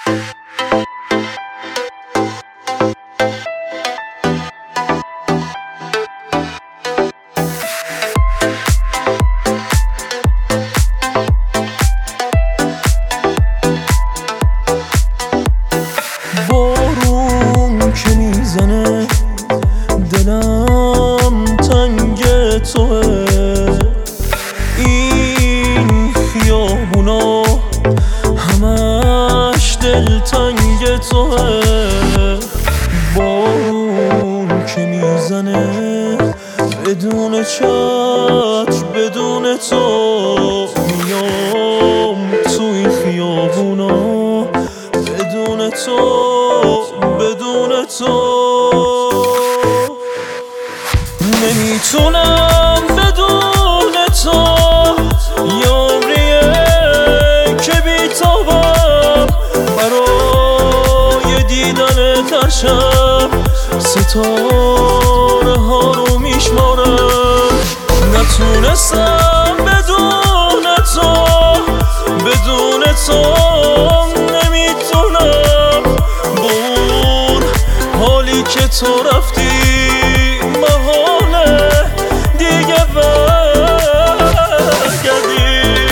بارون که میزنه دلم تنگ توه، این خیابونا همش دلتنگ توه. بارون که میزنه بدون چتر بدون تو میام توی خیابونا، بدون تو بدون تو نمیتونم بدون تو. یاریه که بیتابم برای دیدن ترشم، ستاره ها رو میشمارم. نتونستم بدون تو بدون تو، نمیتونم با اون حالی که تو رفتی محاله دیگه برگردی.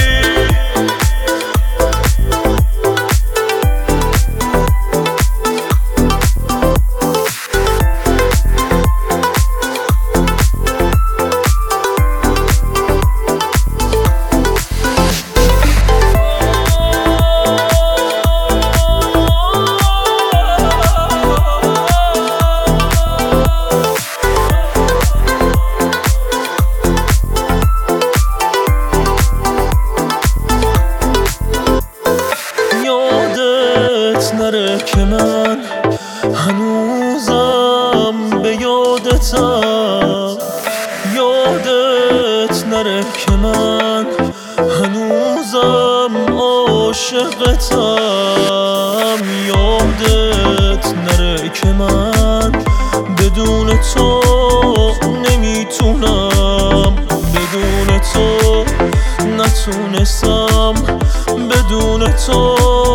نره که من هنوزم به یادتم، یادت نره که من هنوزم عاشقتم. یادت نره که من بدون تو نمیتونم، بدون تو نتونستم، بدون تو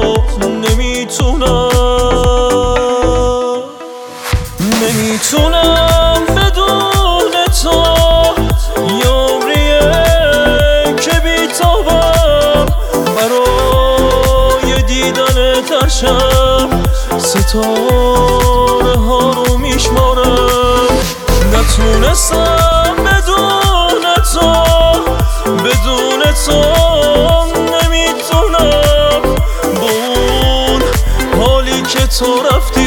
نمیتونم بدون تو. یاریه که بیتابم برای دیدن ترشم، ستاره ها رو میشمارم. نتونستم بدون تو بدون تو، نمیتونم با اون حالی که تو رفتی